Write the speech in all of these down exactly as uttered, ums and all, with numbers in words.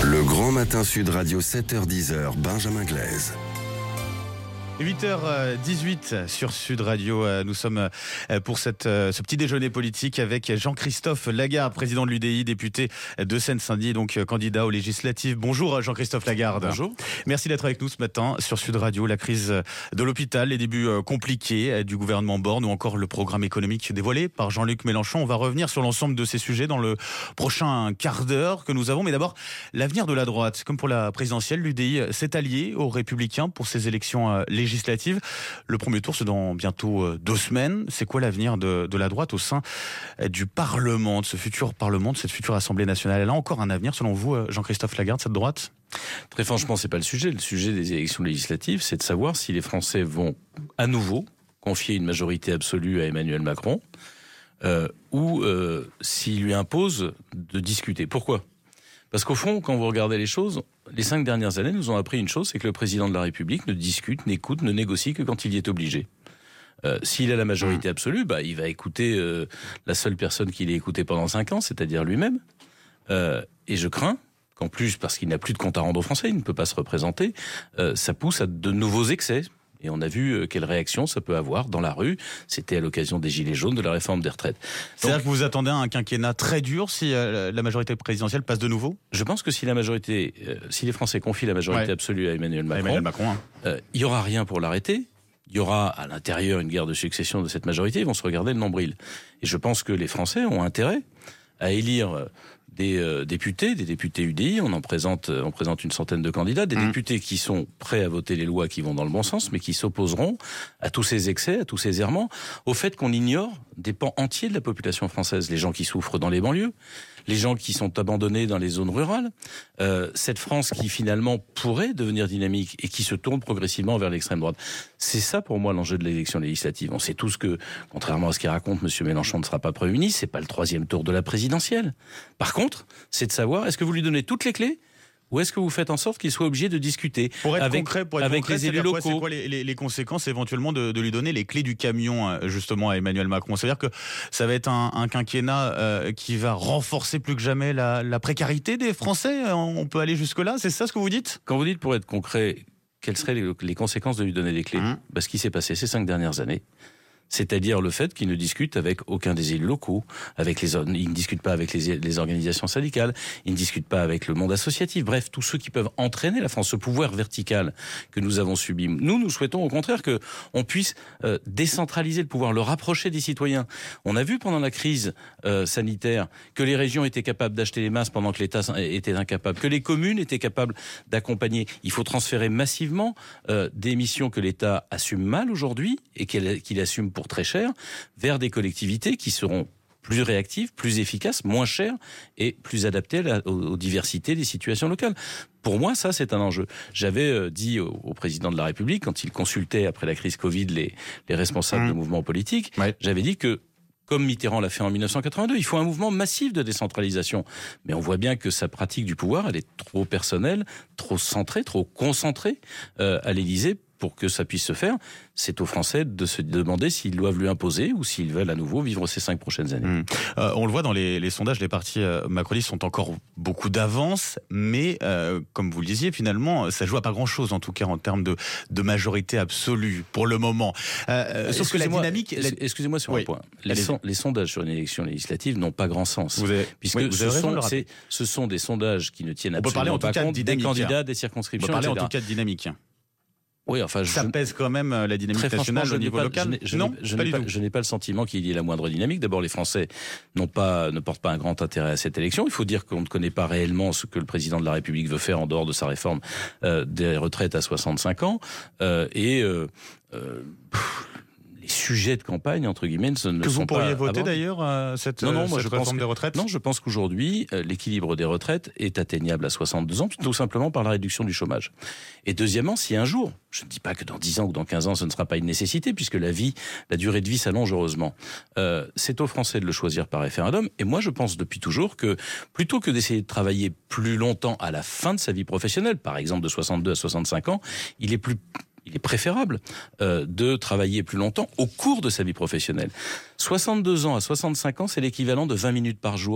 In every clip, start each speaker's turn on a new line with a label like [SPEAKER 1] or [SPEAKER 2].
[SPEAKER 1] Le Grand Matin Sud Radio, sept heures dix, Benjamin Glaise.
[SPEAKER 2] huit heures dix-huit sur Sud Radio. Nous sommes pour cette, ce petit déjeuner politique avec Jean-Christophe Lagarde, président de l'U D I, député de Seine-Saint-Denis, donc candidat aux législatives. Bonjour Jean-Christophe Lagarde.
[SPEAKER 3] Bonjour.
[SPEAKER 2] Merci d'être avec nous ce matin sur Sud Radio. La crise de l'hôpital, les débuts compliqués du gouvernement Borne ou encore le programme économique dévoilé par Jean-Luc Mélenchon. On va revenir sur l'ensemble de ces sujets dans le prochain quart d'heure que nous avons. Mais d'abord, l'avenir de la droite. Comme pour la présidentielle, l'U D I s'est allié aux Républicains pour ces élections législatives. législative. Le premier tour, c'est dans bientôt deux semaines. C'est quoi l'avenir de, de la droite au sein du Parlement, de ce futur Parlement, de cette future Assemblée nationale? Elle a encore un avenir, selon vous, Jean-Christophe Lagarde, cette droite?
[SPEAKER 3] Très franchement, c'est pas le sujet. Le sujet des élections législatives, c'est de savoir si les Français vont à nouveau confier une majorité absolue à Emmanuel Macron euh, ou euh, s'il lui impose de discuter. Pourquoi ? Parce qu'au fond, quand vous regardez les choses, les cinq dernières années nous ont appris une chose, c'est que le président de la République ne discute, n'écoute, ne négocie que quand il y est obligé. Euh, s'il a la majorité absolue, bah, il va écouter euh, la seule personne qu'il ait écoutée pendant cinq ans, c'est-à-dire lui-même. Euh, et je crains qu'en plus, parce qu'il n'a plus de compte à rendre aux Français, il ne peut pas se représenter, euh, ça pousse à de nouveaux excès. Et on a vu quelle réaction ça peut avoir dans la rue. C'était à l'occasion des Gilets jaunes, de la réforme des retraites.
[SPEAKER 2] C'est-à-dire que vous attendez un quinquennat très dur si euh, la majorité présidentielle passe de nouveau ?
[SPEAKER 3] Je pense que si la majorité, euh, si les Français confient la majorité ouais. absolue à Emmanuel Macron,
[SPEAKER 2] Emmanuel Macron hein.
[SPEAKER 3] euh, il y aura rien pour l'arrêter. Il y aura à l'intérieur une guerre de succession de cette majorité. Ils vont se regarder le nombril. Et je pense que les Français ont intérêt à élire euh, des euh, députés, des députés U D I, on en présente, euh, on présente une centaine de candidats, des mmh. députés qui sont prêts à voter les lois qui vont dans le bon sens, mais qui s'opposeront à tous ces excès, à tous ces errements, au fait qu'on ignore des pans entiers de la population française, les gens qui souffrent dans les banlieues, les gens qui sont abandonnés dans les zones rurales, euh, cette France qui finalement pourrait devenir dynamique et qui se tourne progressivement vers l'extrême droite. C'est ça pour moi l'enjeu de l'élection législative. On sait tous que, contrairement à ce qu'il raconte, M. Mélenchon ne sera pas Premier ministre, c'est pas le troisième tour de la présidentielle. Par contre, c'est de savoir, est-ce que vous lui donnez toutes les clés ? Ou est-ce que vous faites en sorte qu'il soit obligé de discuter
[SPEAKER 2] pour être
[SPEAKER 3] avec,
[SPEAKER 2] concret, pour être
[SPEAKER 3] avec
[SPEAKER 2] concret,
[SPEAKER 3] les élus locaux?
[SPEAKER 2] C'est quoi les, les, les conséquences éventuellement de, de lui donner les clés du camion justement à Emmanuel Macron? C'est-à-dire que ça va être un, un quinquennat euh, qui va renforcer plus que jamais la, la précarité des Français? On peut aller jusque-là? C'est ça ce que vous dites?
[SPEAKER 3] Quand vous dites pour être concret, quelles seraient les, les conséquences de lui donner des clés? mmh. bah, Ce qui s'est passé ces cinq dernières années, c'est-à-dire le fait qu'il ne discute avec aucun des élus locaux, avec les, il ne discute pas avec les, les organisations syndicales, il ne discute pas avec le monde associatif, bref, tous ceux qui peuvent entraîner la France, ce pouvoir vertical que nous avons subi. Nous, nous souhaitons au contraire que on puisse euh, décentraliser le pouvoir, le rapprocher des citoyens. On a vu pendant la crise euh, sanitaire que les régions étaient capables d'acheter les masques pendant que l'État était incapable, que les communes étaient capables d'accompagner. Il faut transférer massivement euh, des missions que l'État assume mal aujourd'hui et qu'il, qu'il assume pour pour très cher, vers des collectivités qui seront plus réactives, plus efficaces, moins chères et plus adaptées à la, aux, aux diversités des situations locales. Pour moi, ça, c'est un enjeu. J'avais euh, dit au, au président de la République, quand il consultait après la crise Covid les, les responsables mmh. de mouvements politiques, ouais. j'avais dit que comme Mitterrand l'a fait en dix-neuf cent quatre-vingt-deux, il faut un mouvement massif de décentralisation. Mais on voit bien que sa pratique du pouvoir, elle est trop personnelle, trop centrée, trop concentrée euh, à l'Élysée pour que ça puisse se faire. C'est aux Français de se demander s'ils doivent lui imposer ou s'ils veulent à nouveau vivre ces cinq prochaines années.
[SPEAKER 2] Mmh. Euh, on le voit dans les, les sondages, les partis euh, macronistes sont encore beaucoup d'avance, mais euh, comme vous le disiez, finalement, ça joue à pas grand-chose, en tout cas en termes de, de majorité absolue pour le moment. Euh, sauf que la dynamique... La...
[SPEAKER 3] Excusez-moi sur oui. un point. Les, son, les sondages sur une élection législative n'ont pas grand sens.
[SPEAKER 2] Vous avez,
[SPEAKER 3] puisque
[SPEAKER 2] oui, vous
[SPEAKER 3] ce,
[SPEAKER 2] avez
[SPEAKER 3] sont, c'est, ce sont des sondages qui ne tiennent
[SPEAKER 2] on
[SPEAKER 3] absolument
[SPEAKER 2] pas
[SPEAKER 3] compte
[SPEAKER 2] de
[SPEAKER 3] des candidats, des circonscriptions,
[SPEAKER 2] On peut parler
[SPEAKER 3] et cetera.
[SPEAKER 2] en tout cas de dynamique.
[SPEAKER 3] Oui, enfin,
[SPEAKER 2] ça
[SPEAKER 3] je...
[SPEAKER 2] pèse quand même la dynamique
[SPEAKER 3] Très
[SPEAKER 2] nationale
[SPEAKER 3] je
[SPEAKER 2] au niveau
[SPEAKER 3] pas,
[SPEAKER 2] local.
[SPEAKER 3] Je, je,
[SPEAKER 2] non,
[SPEAKER 3] je,
[SPEAKER 2] pas
[SPEAKER 3] n'ai
[SPEAKER 2] du
[SPEAKER 3] pas,
[SPEAKER 2] tout.
[SPEAKER 3] je n'ai pas le sentiment qu'il y ait la moindre dynamique. D'abord, les Français n'ont pas, ne portent pas un grand intérêt à cette élection. Il faut dire qu'on ne connaît pas réellement ce que le président de la République veut faire en dehors de sa réforme euh, des retraites à soixante-cinq ans. Euh, et euh, euh, pff, les sujets de campagne, entre guillemets, ne sont pas...
[SPEAKER 2] Que vous pourriez voter
[SPEAKER 3] abordés.
[SPEAKER 2] d'ailleurs euh, cette,
[SPEAKER 3] non, non, moi,
[SPEAKER 2] cette
[SPEAKER 3] je
[SPEAKER 2] réforme
[SPEAKER 3] pense que,
[SPEAKER 2] des retraites?
[SPEAKER 3] Non, je pense qu'aujourd'hui, euh, l'équilibre des retraites est atteignable à soixante-deux ans, tout simplement par la réduction du chômage. Et deuxièmement, si un jour, je ne dis pas que dans dix ans ou dans quinze ans, ce ne sera pas une nécessité, puisque la vie, la durée de vie s'allonge heureusement, euh, c'est aux Français de le choisir par référendum. Et moi, je pense depuis toujours que plutôt que d'essayer de travailler plus longtemps à la fin de sa vie professionnelle, par exemple de soixante-deux à soixante-cinq ans, il est plus... Il est préférable euh, de travailler plus longtemps au cours de sa vie professionnelle. soixante-deux ans à soixante-cinq ans, c'est l'équivalent de vingt minutes par jour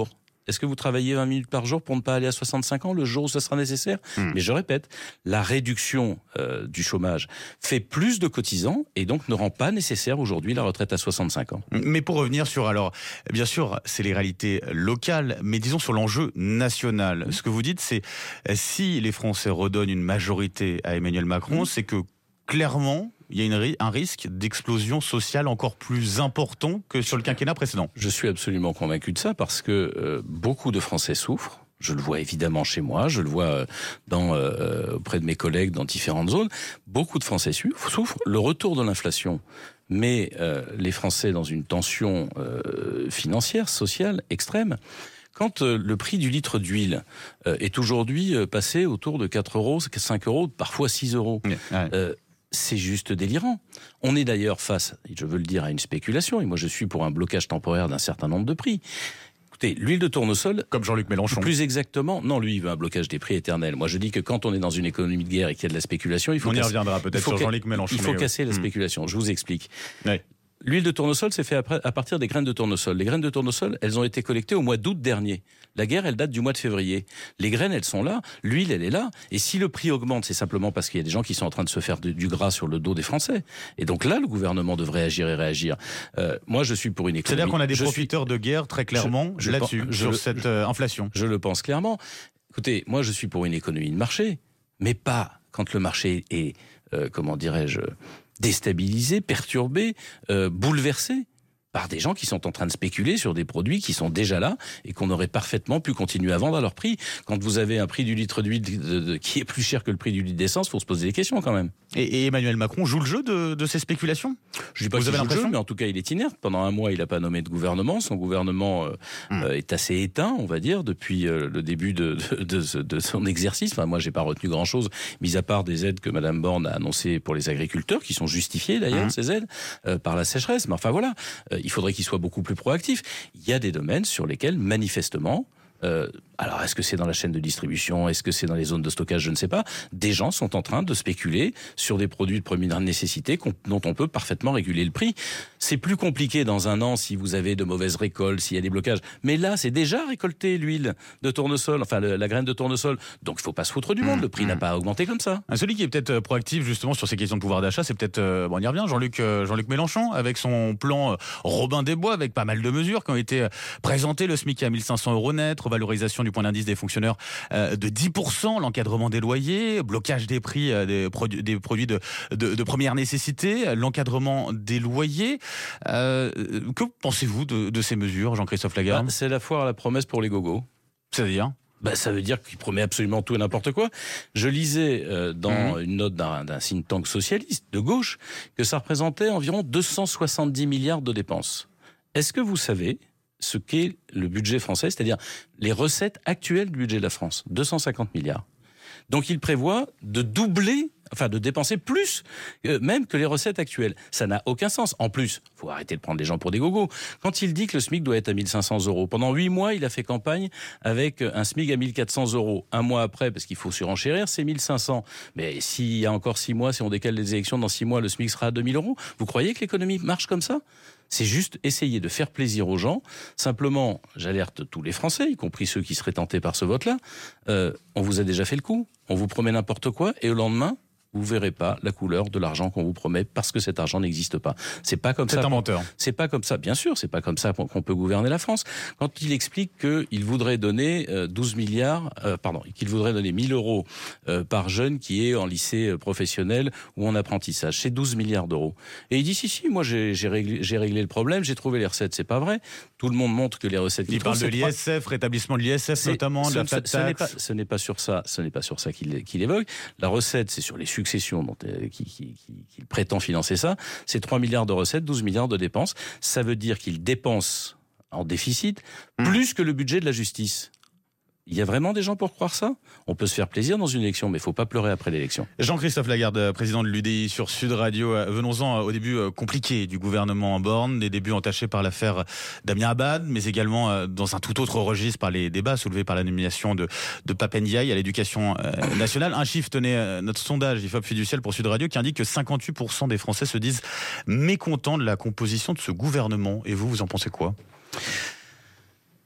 [SPEAKER 3] Est-ce que vous travaillez vingt minutes par jour pour ne pas aller à soixante-cinq ans, le jour où ça sera nécessaire ? mmh. Mais je répète, la réduction euh, du chômage fait plus de cotisants et donc ne rend pas nécessaire aujourd'hui la retraite à soixante-cinq ans.
[SPEAKER 2] Mais pour revenir sur, alors, bien sûr, c'est les réalités locales, mais disons sur l'enjeu national. Mmh. Ce que vous dites, c'est si les Français redonnent une majorité à Emmanuel Macron, mmh. c'est que clairement, il y a une, un risque d'explosion sociale encore plus important que sur le quinquennat précédent.
[SPEAKER 3] Je suis absolument convaincu de ça parce que euh, beaucoup de Français souffrent. Je le vois évidemment chez moi, je le vois dans, euh, auprès de mes collègues dans différentes zones. Beaucoup de Français souffrent. Le retour de l'inflation met euh, les Français dans une tension euh, financière, sociale extrême. Quand euh, le prix du litre d'huile euh, est aujourd'hui euh, passé autour de quatre euros, cinq euros, parfois six euros, ouais. euh, c'est juste délirant. On est d'ailleurs face, je veux le dire, à une spéculation, et moi je suis pour un blocage temporaire d'un certain nombre de prix. Écoutez, l'huile de tournesol...
[SPEAKER 2] Comme Jean-Luc Mélenchon.
[SPEAKER 3] Plus exactement, non, lui il veut un blocage des prix éternel. Moi je dis que quand on est dans une économie de guerre et qu'il y a de la spéculation, il faut...
[SPEAKER 2] On y
[SPEAKER 3] casser,
[SPEAKER 2] reviendra peut-être sur Jean-Luc Mélenchon.
[SPEAKER 3] Il faut casser
[SPEAKER 2] oui.
[SPEAKER 3] la spéculation, je vous explique.
[SPEAKER 2] Oui.
[SPEAKER 3] L'huile de tournesol, c'est fait après, à partir des graines de tournesol. Les graines de tournesol, elles ont été collectées au mois d'août dernier. La guerre, elle date du mois de février. Les graines, elles sont là. L'huile, elle est là. Et si le prix augmente, c'est simplement parce qu'il y a des gens qui sont en train de se faire de, du gras sur le dos des Français. Et donc là, le gouvernement devrait agir et réagir. Euh, moi, je suis pour une économie...
[SPEAKER 2] C'est-à-dire qu'on a des
[SPEAKER 3] je
[SPEAKER 2] profiteurs
[SPEAKER 3] suis...
[SPEAKER 2] de guerre, très clairement,
[SPEAKER 3] je, je
[SPEAKER 2] là-dessus,
[SPEAKER 3] pense,
[SPEAKER 2] sur
[SPEAKER 3] je,
[SPEAKER 2] cette euh, inflation.
[SPEAKER 3] Je le pense clairement. Écoutez, moi, je suis pour une économie de marché, mais pas quand le marché est, euh, comment dirais-je, déstabilisé, perturbé, euh, bouleversé par des gens qui sont en train de spéculer sur des produits qui sont déjà là et qu'on aurait parfaitement pu continuer à vendre à leur prix. Quand vous avez un prix du litre d'huile de, de, de, qui est plus cher que le prix du litre d'essence, il faut se poser des questions quand même.
[SPEAKER 2] Et, et Emmanuel Macron joue le jeu de, de ces spéculations ?
[SPEAKER 3] Je dis pas qu'il joue le jeu, mais en tout cas il est inerte. Pendant un mois, il n'a pas nommé de gouvernement. Son gouvernement euh, hum. euh, est assez éteint, on va dire, depuis euh, le début de, de, de, de son exercice. Enfin, moi, j'ai pas retenu grand-chose, mis à part des aides que Madame Borne a annoncées pour les agriculteurs, qui sont justifiées d'ailleurs, hum. ces aides, euh, par la sécheresse. Mais enfin voilà, euh, il faudrait qu'il soit beaucoup plus proactif. Il y a des domaines sur lesquels, manifestement, euh, alors est-ce que c'est dans la chaîne de distribution, est-ce que c'est dans les zones de stockage, je ne sais pas, des gens sont en train de spéculer sur des produits de première nécessité dont on peut parfaitement réguler le prix. C'est plus compliqué dans un an si vous avez de mauvaises récoltes, s'il y a des blocages. Mais là, c'est déjà récolté l'huile de tournesol, enfin le, la graine de tournesol. Donc il ne faut pas se foutre du monde, le prix mmh. n'a pas augmenté comme ça.
[SPEAKER 2] Celui qui est peut-être proactif justement sur ces questions de pouvoir d'achat, c'est peut-être, euh, bon, on y revient, Jean-Luc, euh, Jean-Luc Mélenchon, avec son plan euh, Robin des Bois, avec pas mal de mesures qui ont été euh, présentées, le SMIC à mille cinq cents euros net, revalorisation du point d'indice des fonctionnaires euh, de dix pour cent, l'encadrement des loyers, blocage des prix euh, des, produ- des produits de, de, de première nécessité, l'encadrement des loyers. Euh, que pensez-vous de, de ces mesures, Jean-Christophe Lagarde ?
[SPEAKER 3] Bah, c'est la foire à la promesse pour les gogos.
[SPEAKER 2] C'est-à-dire ?
[SPEAKER 3] Bah, ça veut dire qu'il promet absolument tout et n'importe quoi. Je lisais euh, dans mmh. une note d'un, d'un think tank socialiste de gauche que ça représentait environ deux cent soixante-dix milliards de dépenses. Est-ce que vous savez ce qu'est le budget français, c'est-à-dire les recettes actuelles du budget de la France, deux cent cinquante milliards. Donc il prévoit de doubler, enfin de dépenser plus euh, même que les recettes actuelles. Ça n'a aucun sens. En plus, il faut arrêter de prendre les gens pour des gogos. Quand il dit que le SMIC doit être à mille cinq cents euros, pendant huit mois, il a fait campagne avec un SMIC à mille quatre cents euros. Un mois après, parce qu'il faut surenchérir, c'est mille cinq cents. Mais s'il y a encore six mois, si on décale les élections, dans six mois, le SMIC sera à deux mille euros. Vous croyez que l'économie marche comme ça ? C'est juste essayer de faire plaisir aux gens. Simplement, j'alerte tous les Français, y compris ceux qui seraient tentés par ce vote-là. Euh, on vous a déjà fait le coup. On vous promet n'importe quoi et au lendemain, vous verrez pas la couleur de l'argent qu'on vous promet parce que cet argent n'existe pas. C'est pas comme
[SPEAKER 2] c'est
[SPEAKER 3] ça.
[SPEAKER 2] C'est un menteur.
[SPEAKER 3] C'est pas comme ça. Bien sûr, c'est pas comme ça qu'on peut gouverner la France. Quand il explique qu'il voudrait donner douze milliards, euh, pardon, qu'il voudrait donner mille euros euh, par jeune qui est en lycée professionnel ou en apprentissage, c'est douze milliards d'euros. Et il dit si si, moi j'ai, j'ai, réglé, j'ai réglé le problème, j'ai trouvé les recettes. C'est pas vrai. Tout le monde montre que les recettes.
[SPEAKER 2] Il parle de l'I S F, rétablissement de l'I S F c'est, notamment, de la flat tax.
[SPEAKER 3] Ce n'est pas, ce n'est pas sur ça. Ce n'est pas sur ça qu'il, qu'il évoque. La recette, c'est sur les successions dont, euh, qui, qui, qui, qui prétend financer ça. C'est trois milliards de recettes, douze milliards de dépenses. Ça veut dire qu'il dépense en déficit mmh. plus que le budget de la justice. Il y a vraiment des gens pour croire ça ? On peut se faire plaisir dans une élection, mais il ne faut pas pleurer après l'élection.
[SPEAKER 2] Jean-Christophe Lagarde, président de l'U D I sur Sud Radio. Venons-en au début compliqué du gouvernement Borne, des débuts entachés par l'affaire Damien Abad, mais également dans un tout autre registre par les débats soulevés par la nomination de, de Pape Ndiaye à l'éducation nationale. Un chiffre, tenait notre sondage I F O P Fiducial pour Sud Radio qui indique que cinquante-huit pour cent des Français se disent mécontents de la composition de ce gouvernement. Et vous, vous en pensez quoi ?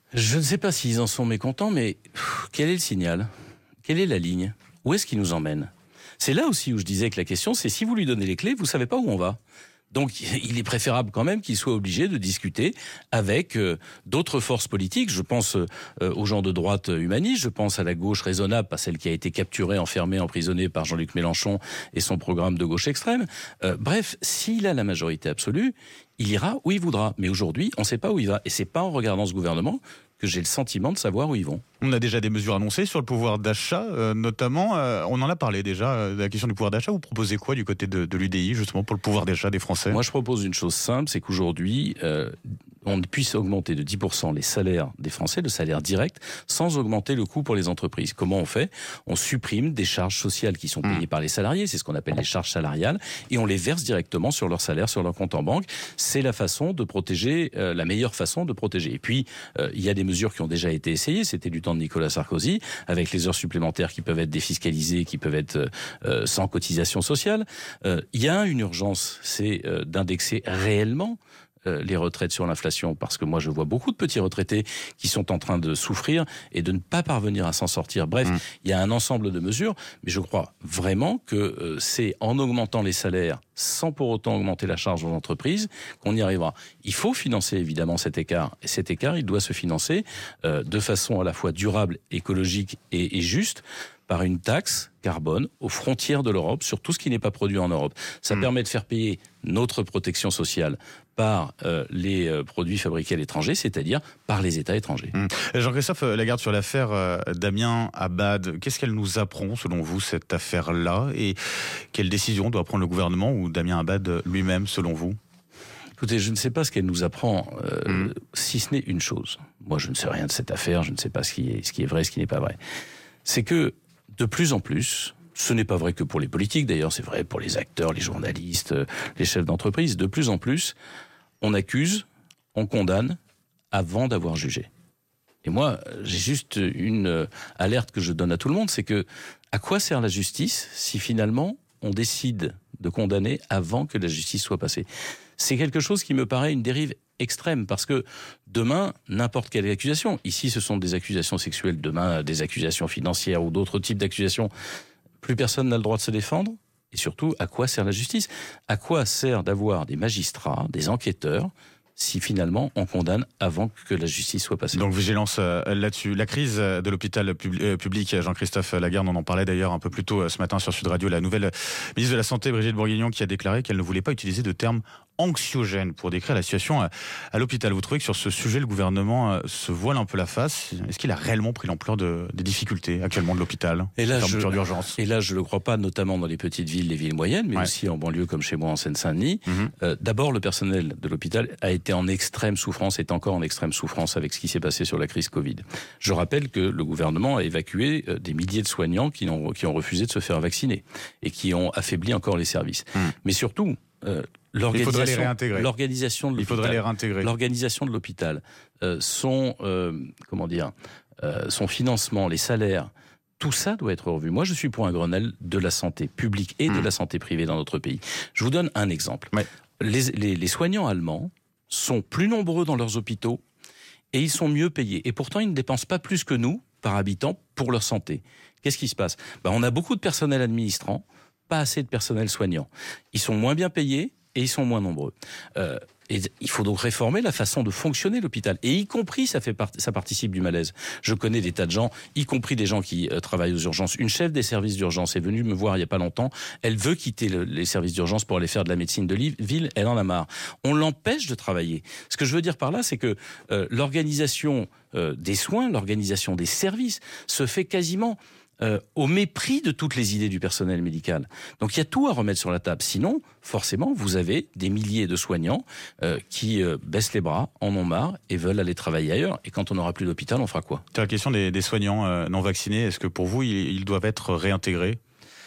[SPEAKER 3] Je ne sais pas s'ils en sont mécontents, mais pff, quel est le signal ? Quelle est la ligne ? Où est-ce qu'il nous emmène ? C'est là aussi où je disais que la question, c'est si vous lui donnez les clés, vous savez pas où on va. Donc, il est préférable quand même qu'il soit obligé de discuter avec euh, d'autres forces politiques. Je pense euh, aux gens de droite humanistes, je pense à la gauche raisonnable, pas celle qui a été capturée, enfermée, emprisonnée par Jean-Luc Mélenchon et son programme de gauche extrême. Euh, bref, s'il a la majorité absolue, il ira où il voudra. Mais aujourd'hui, on ne sait pas où il va. Et c'est pas en regardant ce gouvernement que j'ai le sentiment de savoir où ils vont.
[SPEAKER 2] On a déjà des mesures annoncées sur le pouvoir d'achat, euh, notamment, euh, on en a parlé déjà, euh, de la question du pouvoir d'achat. Vous proposez quoi du côté de, de l'U D I, justement, pour le pouvoir d'achat des Français ?
[SPEAKER 3] Moi, je propose une chose simple, c'est qu'aujourd'hui, euh, on puisse augmenter de dix pour cent les salaires des Français, le salaire direct, sans augmenter le coût pour les entreprises. Comment on fait ? On supprime des charges sociales qui sont payées mmh. par les salariés, c'est ce qu'on appelle les charges salariales, et on les verse directement sur leur salaire, sur leur compte en banque. C'est la façon de protéger, euh, la meilleure façon de protéger. Et puis, euh, il y a des mesures qui ont déjà été essayées, c'était du temps de Nicolas Sarkozy, avec les heures supplémentaires qui peuvent être défiscalisées, qui peuvent être euh, sans cotisation sociale. Euh, il y a une urgence, c'est euh, d'indexer réellement euh, les retraites sur l'inflation, parce que moi je vois beaucoup de petits retraités qui sont en train de souffrir et de ne pas parvenir à s'en sortir. Bref, mmh. il y a un ensemble de mesures, mais je crois vraiment que euh, c'est en augmentant les salaires sans pour autant augmenter la charge aux entreprises qu'on y arrivera. Il faut financer évidemment cet écart, et cet écart il doit se financer euh, de façon à la fois durable, écologique et, et juste, par une taxe carbone aux frontières de l'Europe sur tout ce qui n'est pas produit en Europe. Ça mmh. permet de faire payer notre protection sociale par euh, les euh, produits fabriqués à l'étranger, c'est-à-dire par les États étrangers.
[SPEAKER 2] Mmh. Jean-Christophe Lagarde, sur l'affaire euh, Damien Abad, qu'est-ce qu'elle nous apprend selon vous, cette affaire-là, et quelle décision doit prendre le gouvernement ou Damien Abad lui-même selon vous ?
[SPEAKER 3] Écoutez, je ne sais pas ce qu'elle nous apprend, euh, mmh. si ce n'est une chose. Moi, je ne sais rien de cette affaire, je ne sais pas ce qui est, ce qui est vrai, ce qui n'est pas vrai. C'est que de plus en plus, ce n'est pas vrai que pour les politiques, d'ailleurs, c'est vrai pour les acteurs, les journalistes, les chefs d'entreprise, de plus en plus, on accuse, on condamne avant d'avoir jugé. Et moi, j'ai juste une alerte que je donne à tout le monde, c'est que à quoi sert la justice si finalement on décide de condamner avant que la justice soit passée ? C'est quelque chose qui me paraît une dérive extrême, parce que demain, n'importe quelle accusation, ici ce sont des accusations sexuelles, demain des accusations financières ou d'autres types d'accusations, plus personne n'a le droit de se défendre. Et surtout, à quoi sert la justice ? À quoi sert d'avoir des magistrats, des enquêteurs, si finalement on condamne avant que la justice soit passée.
[SPEAKER 2] Donc vigilance euh, là-dessus. La crise de l'hôpital pub- euh, public, Jean-Christophe Lagarde, on en parlait d'ailleurs un peu plus tôt euh, ce matin sur Sud Radio, la nouvelle ministre de la Santé, Brigitte Bourguignon, qui a déclaré qu'elle ne voulait pas utiliser de termes anxiogènes pour décrire la situation à, à l'hôpital. Vous trouvez que sur ce sujet, le gouvernement euh, se voile un peu la face ? Est-ce qu'il a réellement pris l'ampleur de, des difficultés actuellement de l'hôpital ?
[SPEAKER 3] Et là, je,
[SPEAKER 2] d'urgence.
[SPEAKER 3] et là, je ne le crois pas, notamment dans les petites villes, les villes moyennes, mais ouais. aussi en banlieue comme chez moi en Seine-Saint-Denis. Mmh. Euh, d'abord, le personnel de l'hôpital a été en extrême souffrance, est encore en extrême souffrance avec ce qui s'est passé sur la crise Covid. Je rappelle que le gouvernement a évacué euh, des milliers de soignants qui ont, qui ont refusé de se faire vacciner et qui ont affaibli encore les services. Mmh. Mais surtout, euh, l'organisation, l'organisation de l'hôpital,
[SPEAKER 2] Il faudrait les réintégrer.
[SPEAKER 3] L'organisation de l'hôpital, euh, son, euh, comment dire, euh, son financement, les salaires, tout ça doit être revu. Moi, je suis pour un Grenelle de la santé publique et mmh. de la santé privée dans notre pays. Je vous donne un exemple. Ouais. Les, les, les soignants allemands sont plus nombreux dans leurs hôpitaux et ils sont mieux payés. Et pourtant, ils ne dépensent pas plus que nous, par habitant, pour leur santé. Qu'est-ce qui se passe ? Ben, on a beaucoup de personnel administrant, pas assez de personnel soignant. Ils sont moins bien payés et ils sont moins nombreux. Euh, et il faut donc réformer la façon de fonctionner l'hôpital. Et y compris, ça, fait part, ça participe du malaise. Je connais des tas de gens, y compris des gens qui euh, travaillent aux urgences. Une chef des services d'urgence est venue me voir il n'y a pas longtemps. Elle veut quitter le, les services d'urgence pour aller faire de la médecine de ville. Elle en a marre. On l'empêche de travailler. Ce que je veux dire par là, c'est que euh, l'organisation euh, des soins, l'organisation des services se fait quasiment... Euh, au mépris de toutes les idées du personnel médical. Donc il y a tout à remettre sur la table. Sinon, forcément, vous avez des milliers de soignants euh, qui euh, baissent les bras, en ont marre et veulent aller travailler ailleurs. Et quand on n'aura plus d'hôpital, on fera quoi ?
[SPEAKER 2] C'est la question des, des soignants euh, non vaccinés. Est-ce que pour vous, ils, ils doivent être réintégrés ?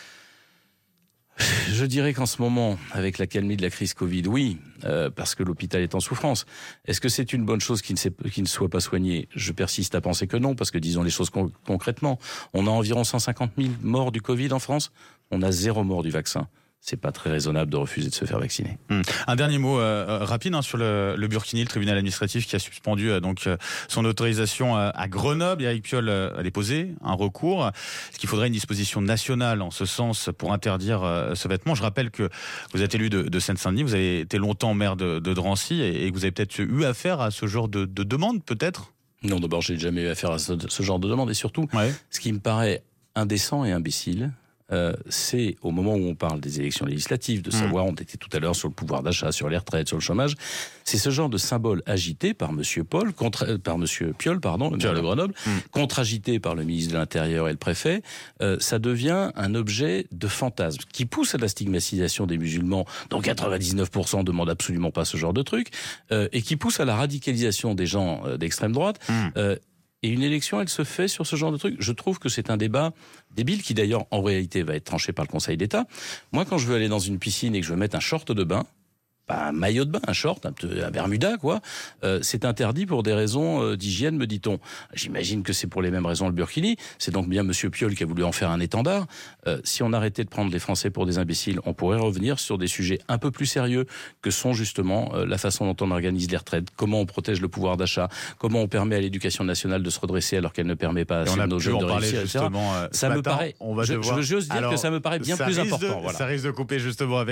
[SPEAKER 3] Je dirais qu'en ce moment, avec l'accalmie de la crise Covid, oui, euh, parce que l'hôpital est en souffrance. Est-ce que c'est une bonne chose qu'il ne, qu'il ne soit pas soigné ? Je persiste à penser que non, parce que disons les choses con- concrètement. On a environ cent cinquante mille morts du Covid en France, on a zéro mort du vaccin. c'est pas très raisonnable de refuser de se faire vacciner.
[SPEAKER 2] Hum. Un dernier mot euh, rapide hein, sur le, le Burkini, le tribunal administratif qui a suspendu euh, donc euh, son autorisation à, à Grenoble. Éric Piolle euh, a déposé un recours. Est-ce qu'il faudrait une disposition nationale en ce sens pour interdire euh, ce vêtement? Je rappelle que vous êtes élu de, de Seine-Saint-Denis, vous avez été longtemps maire de, de Drancy et, et que vous avez peut-être eu affaire à ce genre de, de demande, peut-être?
[SPEAKER 3] Non, d'abord, j'ai jamais eu affaire à ce, ce genre de demande et surtout, ouais. ce qui me paraît indécent et imbécile, Euh, c'est au moment où on parle des élections législatives, de savoir, mmh. on était tout à l'heure sur le pouvoir d'achat, sur les retraites, sur le chômage, c'est ce genre de symbole agité par Monsieur Paul, contre, euh, par Monsieur Piolle, pardon, le maire de Grenoble, mmh. contre-agité par le ministre de l'Intérieur et le préfet, euh, ça devient un objet de fantasme qui pousse à la stigmatisation des musulmans, dont quatre-vingt-dix-neuf pour cent demandent absolument pas ce genre de truc, euh, et qui pousse à la radicalisation des gens euh, d'extrême droite. Mmh. Euh, Et une élection, elle se fait sur ce genre de truc. Je trouve que c'est un débat débile qui d'ailleurs, en réalité, va être tranché par le Conseil d'État. Moi, quand je veux aller dans une piscine et que je veux mettre un short de bain, pas un maillot de bain, un short, un, un bermuda, quoi, euh, c'est interdit pour des raisons euh, d'hygiène, me dit-on. J'imagine que c'est pour les mêmes raisons le burkini. C'est donc bien Monsieur Piolle qui a voulu en faire un étendard. Euh, si on arrêtait de prendre les Français pour des imbéciles, on pourrait revenir sur des sujets un peu plus sérieux que sont justement euh, la façon dont on organise les retraites, comment on protège le pouvoir d'achat, comment on permet à l'éducation nationale de se redresser alors qu'elle ne permet pas à nos jeunes de réussir, et cetera.
[SPEAKER 2] Euh,
[SPEAKER 3] ça me
[SPEAKER 2] matin,
[SPEAKER 3] paraît,
[SPEAKER 2] on va
[SPEAKER 3] je,
[SPEAKER 2] devoir...
[SPEAKER 3] je, j'ose dire Alors, que ça me paraît bien plus important.
[SPEAKER 2] De,
[SPEAKER 3] voilà.
[SPEAKER 2] Ça risque de couper justement avec